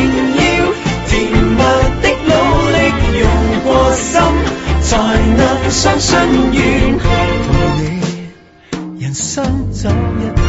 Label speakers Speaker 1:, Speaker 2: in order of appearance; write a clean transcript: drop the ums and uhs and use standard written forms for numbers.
Speaker 1: 要甜蜜的努力用過心，才能相信願同你人生走一